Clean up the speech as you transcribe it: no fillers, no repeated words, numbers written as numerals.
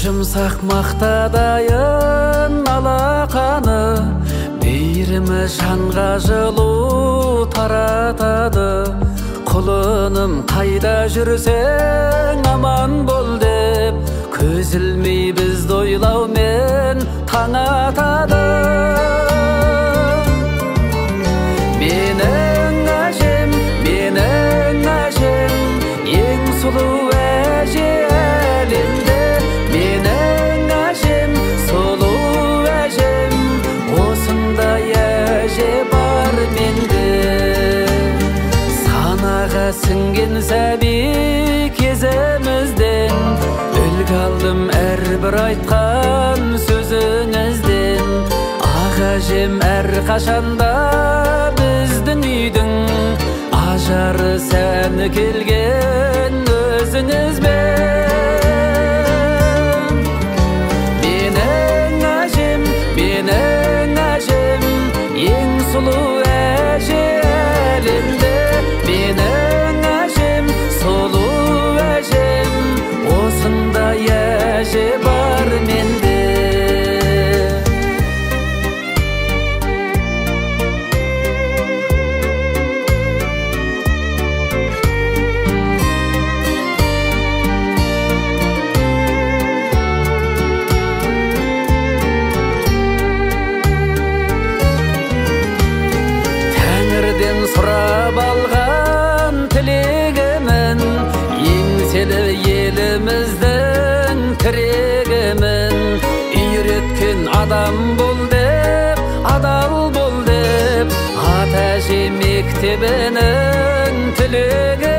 жұмсақ мақтадайын алақаны, мейірімі жанға жылу таратады. Құлыным қайда жүрсең аман бол деп, көз ілмей бізді ойлаумен таң атады. Менің әжем, ең сұлу әже әлемде. Менің әжем, сұлу әжем, осындай әже бар менде. Санаға сіңген сәби кезімізден, үлгі алдым әрбір айтқан сөзіңізден. Әжем әрқашанда біздің үйдің ажары сәні келген өзіңізбен. Менің әжем, ең сұлу әже әлемде. Менің әжем, сұлу әжем, осындай әже бар менде. Сұрап алған тілегімін, еңселі еліміздің тірегімін. Үйреткен адам бол деп, адал бол деп, ата әже мектебінің түлегі.